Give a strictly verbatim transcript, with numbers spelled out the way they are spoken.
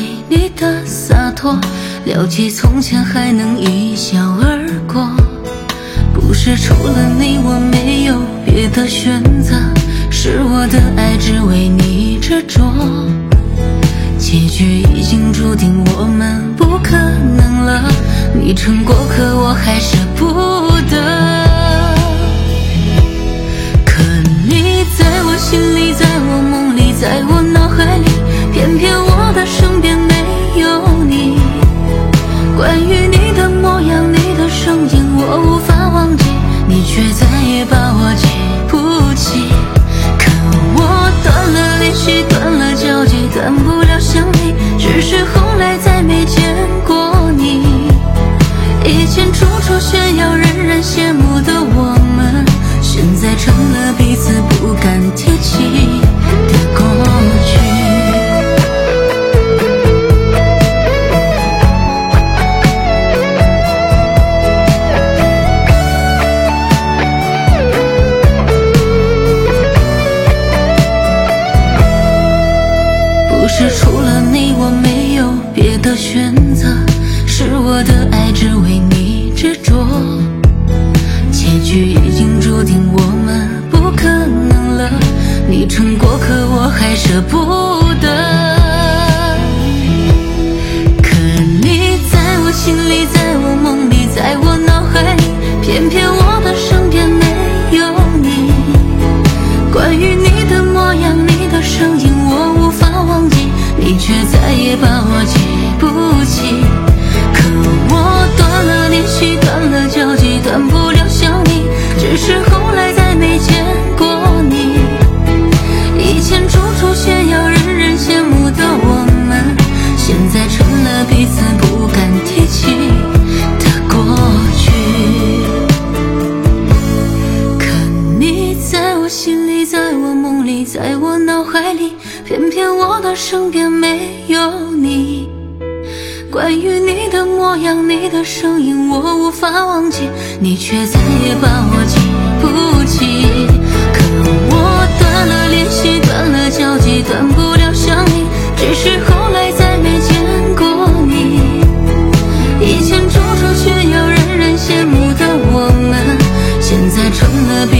你的洒脱，了解从前还能一笑而过。不是除了你我没有别的选择，是我的爱只为你执着。结局已经注定我们不可能了，你成过客我还舍不得。可你在我心里，在我梦里，在我脑海里，偏偏我的身边没有你。关于你的模样，你的声音我无法忘记，你却再也把我记不起。可我断了联系，断了交集，断不了想你，只是后来再没见过你。以前处处炫耀，人人羡慕的我们，现在成了彼此不敢提起的过去。不是除了你我没有别的选择，是我的爱只为你执着。结局已经注定我们不可能了，你成过客我还舍不得。可你在我心里，在我梦里，在我脑海里，偏偏我的身边没有你。关于你的模样，你的声音我无法忘记，你却再也把我记不起。可我断了联系，断了交集，断不了想你，只是后来再没见过你。以前处处炫耀，人人羡慕的我们，现在成了彼此不敢提起的过去。可你在我心里，在我梦里，在我脑海里，偏偏我的身边没有你。关于你的模样，你的声音我无法忘记，你却再也把我记不起。可我断了联系，断了交集，断不了想你，只是后来再没见过你。以前处处炫耀，人人羡慕的我们，现在成了